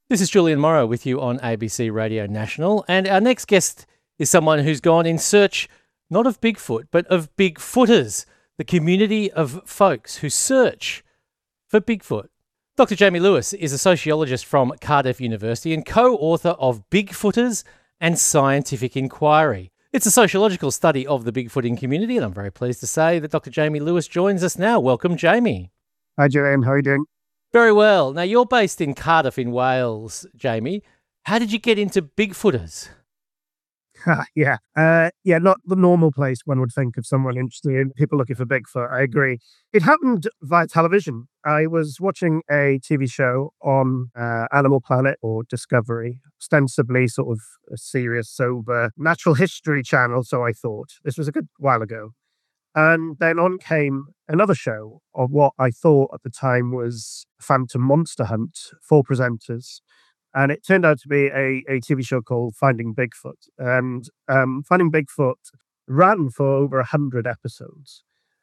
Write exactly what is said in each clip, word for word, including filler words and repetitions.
This is Julian Morrow with you on A B C Radio National, and our next guest is someone who's gone in search not of Bigfoot, but of Bigfooters, the community of folks who search for Bigfoot. Doctor Jamie Lewis is a sociologist from Cardiff University and co-author of Bigfooters and Scientific Inquiry. It's a sociological study of the Bigfooting community, and I'm very pleased to say that Doctor Jamie Lewis joins us now. Welcome, Jamie. Hi, Julian. How are you doing? Very well. Now, you're based in Cardiff in Wales, Jamie. How did you get into Bigfooters? yeah. Uh, yeah, not the normal place one would think of someone interested in people looking for Bigfoot. I agree. It happened via television. I was watching a T V show on uh, Animal Planet or Discovery, ostensibly sort of a serious, sober natural history channel, so I thought. This was a good while ago. And then on came another show of what I thought at the time was Phantom Monster Hunt, four presenters. And it turned out to be a, a T V show called Finding Bigfoot. And um, Finding Bigfoot ran for over one hundred episodes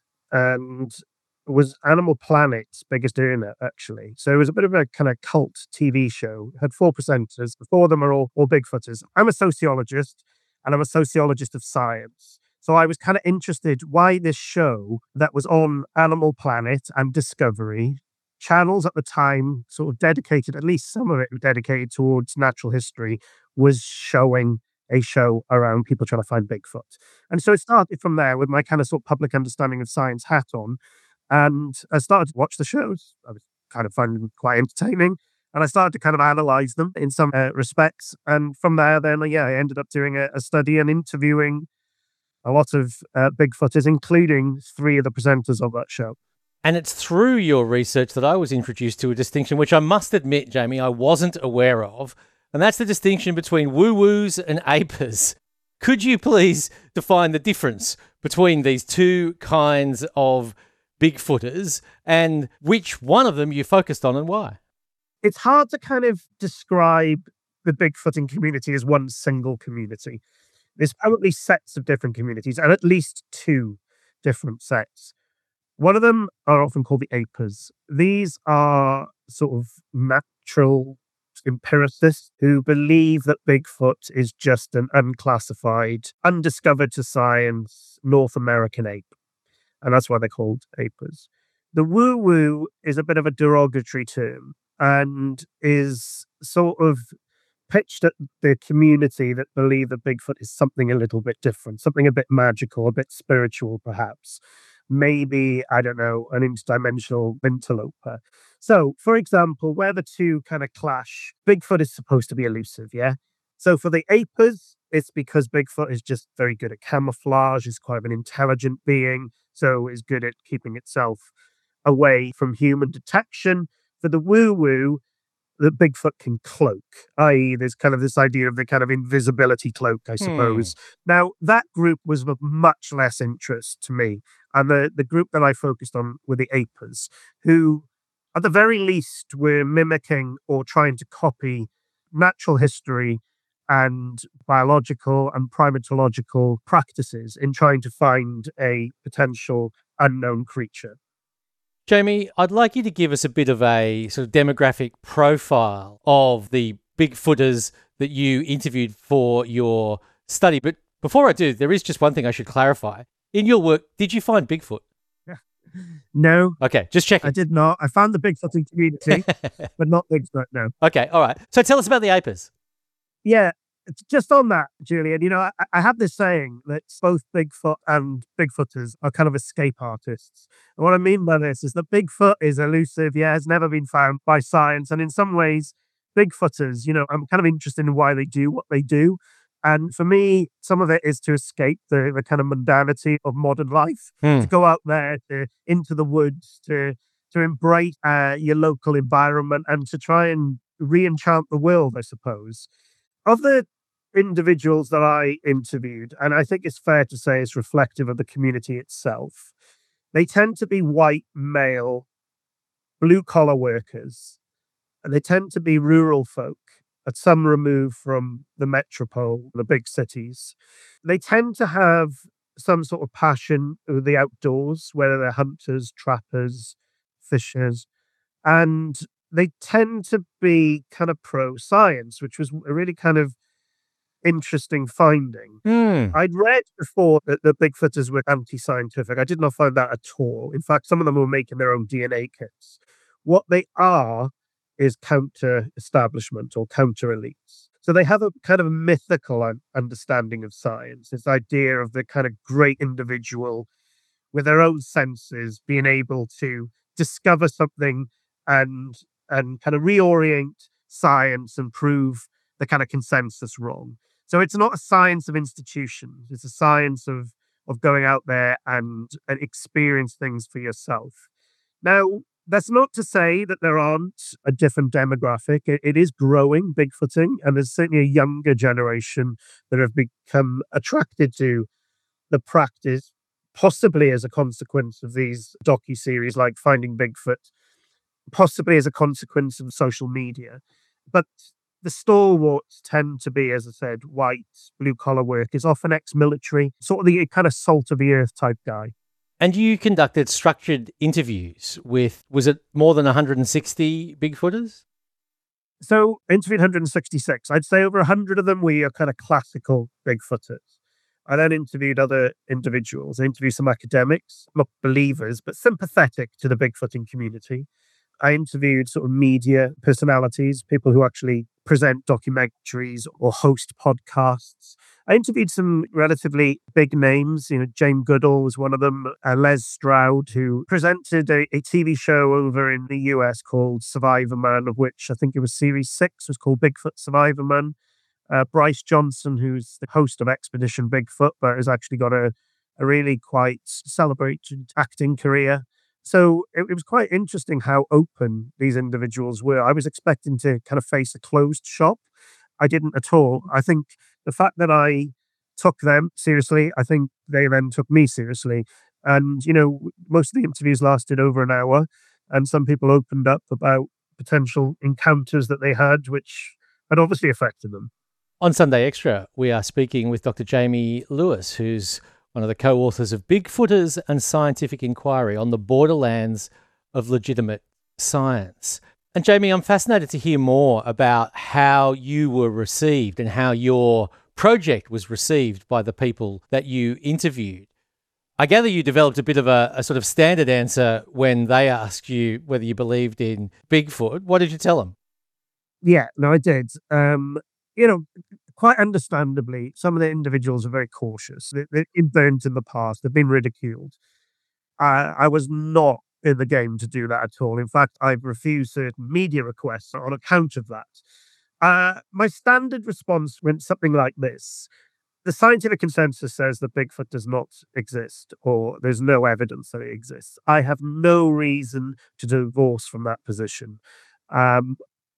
and was Animal Planet's biggest earner, actually. So it was a bit of a kind of cult T V show. It had four presenters. Four of them are all, all Bigfooters. I'm a sociologist, and I'm a sociologist of science. So I was kind of interested why this show that was on Animal Planet and Discovery, channels at the time, sort of dedicated, at least some of it dedicated towards natural history, was showing a show around people trying to find Bigfoot. And so it started from there with my kind of sort of public understanding of science hat on. And I started to watch the shows. I was kind of finding them quite entertaining. And I started to kind of analyze them in some uh, respects. And from there, then, uh, yeah, I ended up doing a, a study and interviewing a lot of uh, Bigfooters, including three of the presenters of that show. And it's through your research that I was introduced to a distinction, which I must admit, Jamie, I wasn't aware of. And that's the distinction between woo-woos and apers. Could you please define the difference between these two kinds of Bigfooters and which one of them you focused on and why? It's hard to kind of describe the Bigfooting community as one single community. There's probably sets of different communities, and at least two different sets. One of them are often called the apers. These are sort of natural empiricists who believe that Bigfoot is just an unclassified, undiscovered to science North American ape. And that's why they're called apers. The woo-woo is a bit of a derogatory term and is sort of pitched at the community that believe that Bigfoot is something a little bit different, something a bit magical, a bit spiritual, perhaps. Maybe, I don't know, an interdimensional interloper. So, for example, where the two kind of clash, Bigfoot is supposed to be elusive, yeah? So for the apers, it's because Bigfoot is just very good at camouflage, is quite an intelligent being, so is good at keeping itself away from human detection. For the woo-woo, that Bigfoot can cloak, that is there's kind of this idea of the kind of invisibility cloak, I suppose. Hmm. Now, that group was of much less interest to me. And the, the group that I focused on were the apers, who, at the very least, were mimicking or trying to copy natural history and biological and primatological practices in trying to find a potential unknown creature. Jamie, I'd like you to give us a bit of a sort of demographic profile of the Bigfooters that you interviewed for your study. But before I do, there is just one thing I should clarify. In your work, did you find Bigfoot? No. Okay, just checking. I did not. I found the Bigfooting community, but not Bigfoot, no. Okay, all right. So tell us about the apers. Yeah, just on that, Julian, you know, I, I have this saying that both Bigfoot and Bigfooters are kind of escape artists. And what I mean by this is that Bigfoot is elusive, yeah, has never been found by science. And in some ways, Bigfooters, you know, I'm kind of interested in why they do what they do. And for me, some of it is to escape the, the kind of mundanity of modern life, hmm. to go out there, to into the woods, to to embrace uh, your local environment and to try and re-enchant the world, I suppose. Of the individuals that I interviewed, and I think it's fair to say it's reflective of the community itself, they tend to be white, male, blue-collar workers, and they tend to be rural folk, at some remove from the metropole, the big cities. They tend to have some sort of passion for the outdoors, whether they're hunters, trappers, fishers, and they tend to be kind of pro-science, which was a really kind of interesting finding. Hmm. I'd read before that the Bigfooters were anti-scientific. I did not find that at all. In fact, some of them were making their own D N A kits. What they are is counter-establishment or counter-elites. So they have a kind of mythical un- understanding of science, this idea of the kind of great individual with their own senses being able to discover something and and kind of reorient science and prove the kind of consensus wrong. So it's not a science of institutions. It's a science of of going out there and, and experience things for yourself. Now, that's not to say that there aren't a different demographic. It, it is growing, Bigfooting, and there's certainly a younger generation that have become attracted to the practice, possibly as a consequence of these docu-series like Finding Bigfoot, possibly as a consequence of social media. But the stalwarts tend to be, as I said, white, blue-collar workers, often ex-military, sort of the kind of salt-of-the-earth type guy. And you conducted structured interviews with, was it more than one hundred sixty Bigfooters? So, interviewed one hundred sixty-six. I'd say over one hundred of them were kind of classical Bigfooters. I then interviewed other individuals. I interviewed some academics, not believers, but sympathetic to the Bigfooting community. I interviewed sort of media personalities, people who actually present documentaries or host podcasts. I interviewed some relatively big names. You know, Jane Goodall was one of them. Uh, Les Stroud, who presented a, a T V show over in the U S called Survivorman, of which I think it was series six, was called Bigfoot Survivorman. Uh, Bryce Johnson, who's the host of Expedition Bigfoot, but has actually got a, a really quite celebrated acting career. So it, it was quite interesting how open these individuals were. I was expecting to kind of face a closed shop. I didn't at all. I think the fact that I took them seriously, I think they then took me seriously. And, you know, most of the interviews lasted over an hour, and some people opened up about potential encounters that they had, which had obviously affected them. On Sunday Extra, we are speaking with Doctor Jamie Lewis, who's one of the co-authors of Bigfooters and Scientific Inquiry on the Borderlands of Legitimate Science. And Jamie, I'm fascinated to hear more about how you were received and how your project was received by the people that you interviewed. I gather you developed a bit of a, a sort of standard answer when they asked you whether you believed in Bigfoot. What did you tell them? Yeah, no, I did. Um, you know, quite understandably, some of the individuals are very cautious. They, they've been burnt in the past. They've been ridiculed. I, I was not in the game to do that at all. In fact, I've refused certain media requests on account of that. Uh, my standard response went something like this. The scientific consensus says that Bigfoot does not exist, or there's no evidence that it exists. I have no reason to divorce from that position. Um,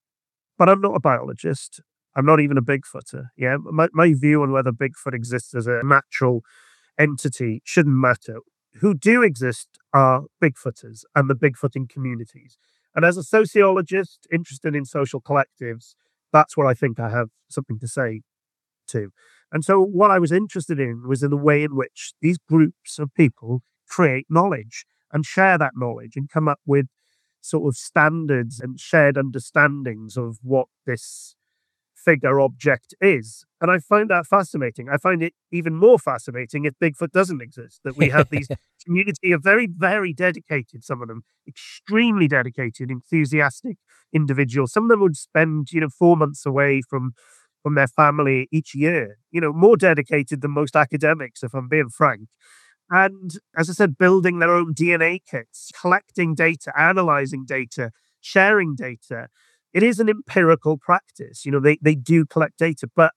but I'm not a biologist. I'm not even a Bigfooter. Yeah, my, my view on whether Bigfoot exists as a natural entity shouldn't matter. Who do exist are Bigfooters and the Bigfooting communities. And as a sociologist interested in social collectives, that's what I think I have something to say to. And so what I was interested in was in the way in which these groups of people create knowledge and share that knowledge and come up with sort of standards and shared understandings of what this figure object is. And I find that fascinating. I find it even more fascinating if Bigfoot doesn't exist, that we have these community of very, very dedicated, some of them extremely dedicated, enthusiastic individuals. Some of them would spend, you know, four months away from from their family each year, you know, more dedicated than most academics, if I'm being frank. And as I said, building their own D N A kits, collecting data, analyzing data, sharing data. It is an empirical practice. You know, they, they do collect data, but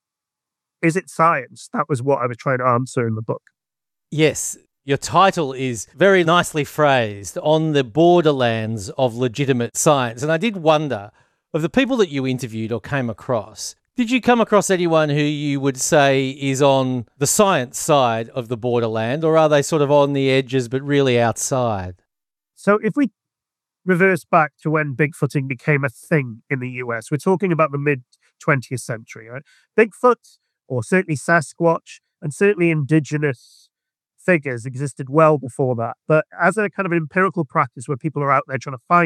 is it science? That was what I was trying to answer in the book. Yes, your title is very nicely phrased, On the Borderlands of Legitimate Science. And I did wonder, of the people that you interviewed or came across, did you come across anyone who you would say is on the science side of the borderland, or are they sort of on the edges but really outside? So if we reverse back to when Bigfooting became a thing in the U S, we're talking about the mid twentieth century, right? Bigfoot, or certainly Sasquatch, and certainly indigenous figures existed well before that. But as a kind of empirical practice where people are out there trying to find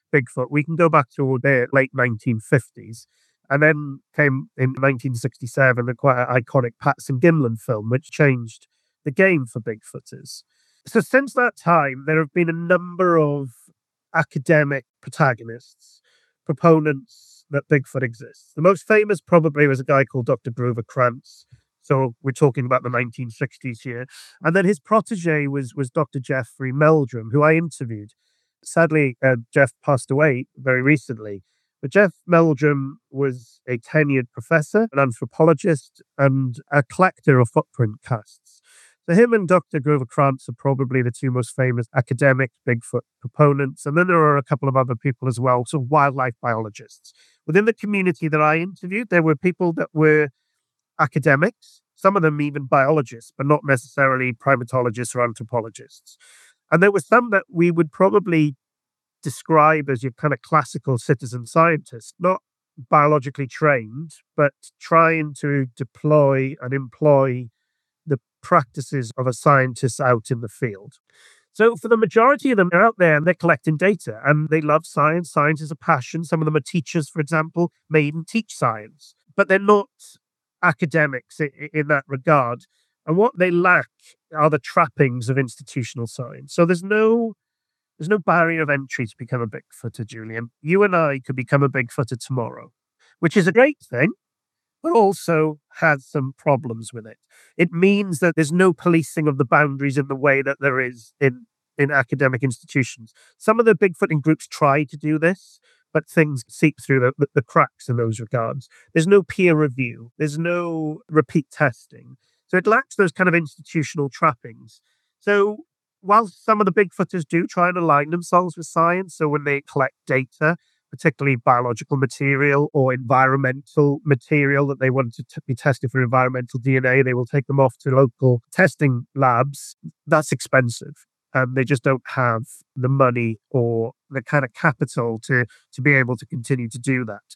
Bigfoot, we can go back to the late nineteen fifties. And then came in nineteen sixty-seven the quite iconic Patterson Gimlin film, which changed the game for Bigfooters. So since that time, there have been a number of academic protagonists, proponents that Bigfoot exists. The most famous probably was a guy called Doctor Grover Krantz. So we're talking about the nineteen sixties here. And then his protege was, was Doctor Jeffrey Meldrum, who I interviewed. Sadly, uh, Jeff passed away very recently. But Jeff Meldrum was a tenured professor, an anthropologist, and a collector of footprint casts. So him and Doctor Grover Krantz are probably the two most famous academic Bigfoot proponents. And then there are a couple of other people as well, so wildlife biologists. Within the community that I interviewed, there were people that were academics, some of them even biologists, but not necessarily primatologists or anthropologists. And there were some that we would probably describe as your kind of classical citizen scientists, not biologically trained, but trying to deploy and employ the practices of a scientist out in the field. So for the majority of them, they're out there and they're collecting data and they love science. Science is a passion. Some of them are teachers, for example, may even teach science, but they're not academics in, in that regard. And what they lack are the trappings of institutional science. So there's no There's no barrier of entry to become a Bigfooter, Julian. You and I could become a Bigfooter tomorrow, which is a great thing, but also has some problems with it. It means that there's no policing of the boundaries in the way that there is in, in academic institutions. Some of the Bigfooting groups try to do this, but things seep through the, the, the cracks in those regards. There's no peer review. There's no repeat testing. So it lacks those kind of institutional trappings. So while some of the Bigfooters do try and align themselves with science, so when they collect data, particularly biological material or environmental material that they want to t- be tested for environmental D N A, they will take them off to local testing labs. That's expensive. And they just don't have the money or the kind of capital to, to be able to continue to do that.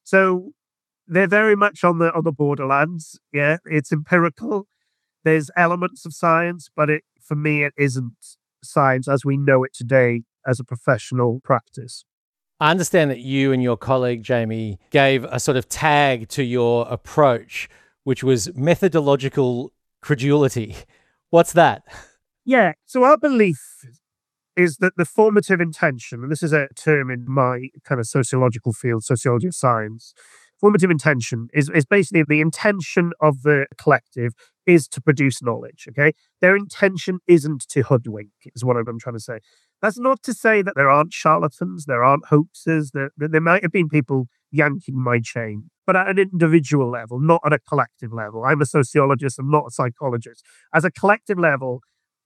So they're very much on the on the borderlands. Yeah, it's empirical. There's elements of science, but it, for me, it isn't science as we know it today as a professional practice. I understand that you and your colleague, Jamie, gave a sort of tag to your approach, which was methodological credulity. What's that? Yeah, so our belief is that the formative intention, and this is a term in my kind of sociological field, sociology of science, formative intention is, is basically the intention of the collective is to produce knowledge, okay? Their intention isn't to hoodwink, is what I'm trying to say. That's not to say that there aren't charlatans, there aren't hoaxes, there, there might have been people yanking my chain, but at an individual level, not at a collective level. I'm a sociologist, I'm not a psychologist. As a collective level,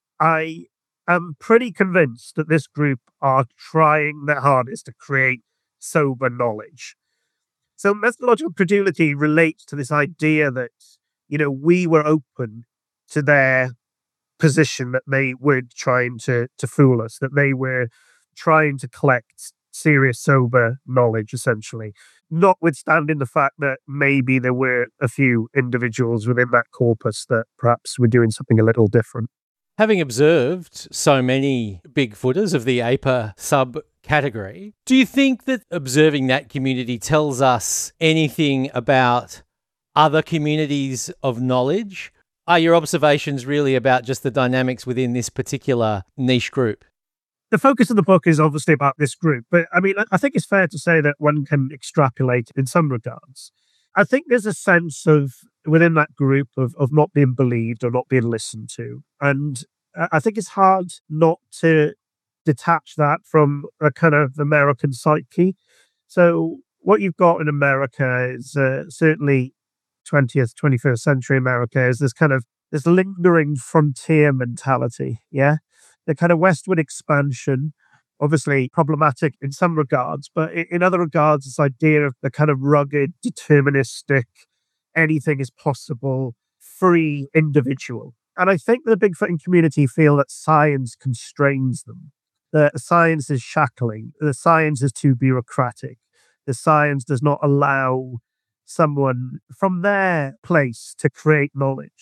I am pretty convinced that this group are trying their hardest to create sober knowledge. So methodological credulity relates to this idea that, you know, we were open to their position that they were trying to, to fool us, that they were trying to collect serious, sober knowledge, essentially, notwithstanding the fact that maybe there were a few individuals within that corpus that perhaps were doing something a little different. Having observed so many Bigfooters of the A P A subcategory, do you think that observing that community tells us anything about other communities of knowledge? Are your observations really about just the dynamics within this particular niche group? The focus of the book is obviously about this group, but I mean, I think it's fair to say that one can extrapolate in some regards. I think there's a sense of within that group of, of not being believed or not being listened to. And I think it's hard not to detach that from a kind of American psyche. So what you've got in America is uh, certainly twentieth, twenty-first century America is this kind of this lingering frontier mentality. Yeah. The kind of westward expansion, obviously problematic in some regards, but in other regards, this idea of the kind of rugged, deterministic, anything is possible, free individual. And I think the Bigfooting community feel that science constrains them, that science is shackling, the science is too bureaucratic, the science does not allow someone from their place to create knowledge.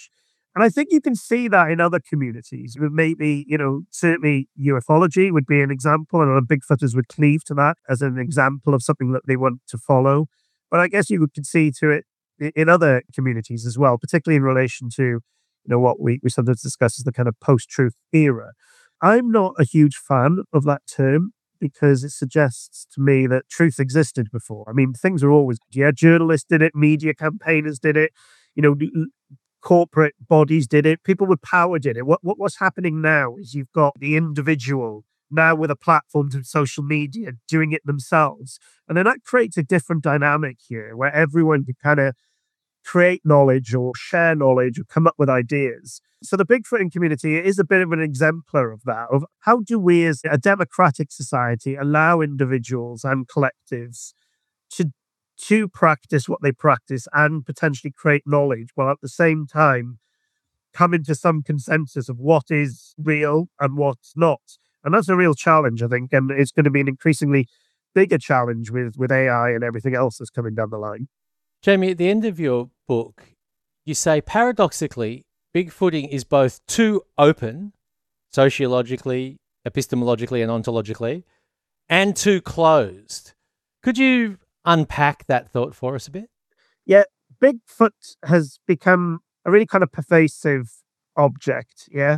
And I think you can see that in other communities. Maybe, you know, certainly ufology would be an example, and a lot of Bigfooters would cleave to that as an example of something that they want to follow. But I guess you could see to it in other communities as well, particularly in relation to, you know, what we, we sometimes discuss as the kind of post-truth era. I'm not a huge fan of that term because it suggests to me that truth existed before. I mean, things are always, yeah, journalists did it, media campaigners did it, you know, corporate bodies did it, people with power did it. What, what what's happening now is you've got the individual now with a platform to social media doing it themselves. And then that creates a different dynamic here where everyone can kind of create knowledge or share knowledge or come up with ideas. So the Bigfooting community is a bit of an exemplar of that, of how do we as a democratic society allow individuals and collectives to to practice what they practice and potentially create knowledge while at the same time come into some consensus of what is real and what's not. And that's a real challenge, I think, and it's going to be an increasingly bigger challenge with, with A I and everything else that's coming down the line. Jamie, at the end of your book, you say paradoxically, Bigfooting is both too open, sociologically, epistemologically, and ontologically, and too closed. Could you unpack that thought for us a bit? Yeah, Bigfoot has become a really kind of pervasive object. Yeah.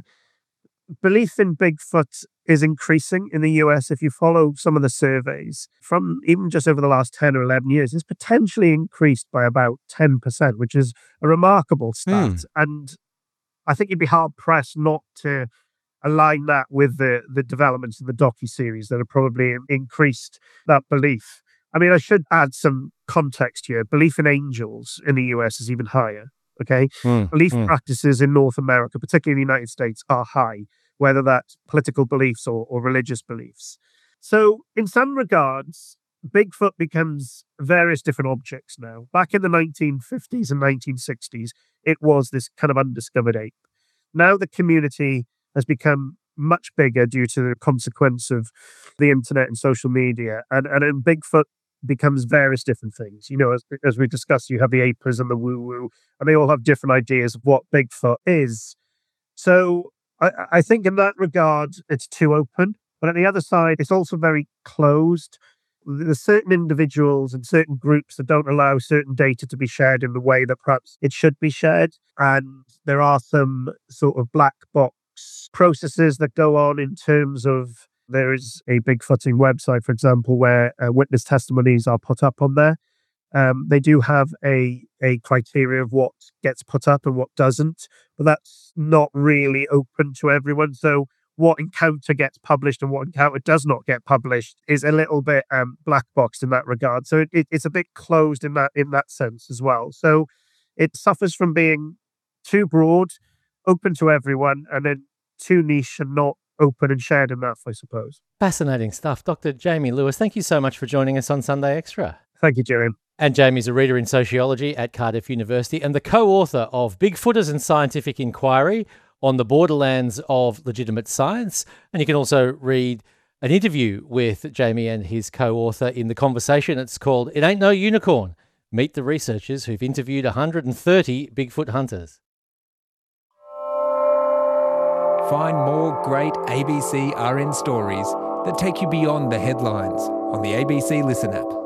Belief in Bigfoot is increasing in the U S. If you follow some of the surveys from even just over the last ten or eleven years, it's potentially increased by about ten percent, which is a remarkable stat. Mm. And I think you'd be hard pressed not to align that with the, the developments of the docuseries that have probably increased that belief. I mean, I should add some context here. Belief in angels in the U S is even higher, okay? Mm, Belief mm. practices in North America, particularly in the United States, are high, whether that's political beliefs or, or religious beliefs. So in some regards, Bigfoot becomes various different objects now. Back in the nineteen fifties and nineteen sixties, it was this kind of undiscovered ape. Now the community has become much bigger due to the consequence of the internet and social media. And, and then Bigfoot becomes various different things. You know, as, as we discussed, you have the apers and the woo-woo, and they all have different ideas of what Bigfoot is. So I, I think in that regard, it's too open. But on the other side, it's also very closed. There's certain individuals and certain groups that don't allow certain data to be shared in the way that perhaps it should be shared. And there are some sort of black box processes that go on in terms of there is a Bigfooting website, for example, where uh, witness testimonies are put up on there. Um, they do have a a criteria of what gets put up and what doesn't, but that's not really open to everyone. So what encounter gets published and what encounter does not get published is a little bit um, black boxed in that regard. So it, it, it's a bit closed in that in that sense as well. So it suffers from being too broad, open to everyone, and then too niche and not open and shared enough, I suppose. Fascinating stuff. Doctor Jamie Lewis, thank you so much for joining us on Sunday Extra. Thank you, Julian. And Jamie's a reader in sociology at Cardiff University and the co-author of Bigfooters and Scientific Inquiry on the Borderlands of Legitimate Science. And you can also read an interview with Jamie and his co-author in The Conversation. It's called It Ain't No Unicorn. Meet the researchers who've interviewed one hundred thirty Bigfoot hunters. Find more great A B C R N stories that take you beyond the headlines on the A B C Listen app.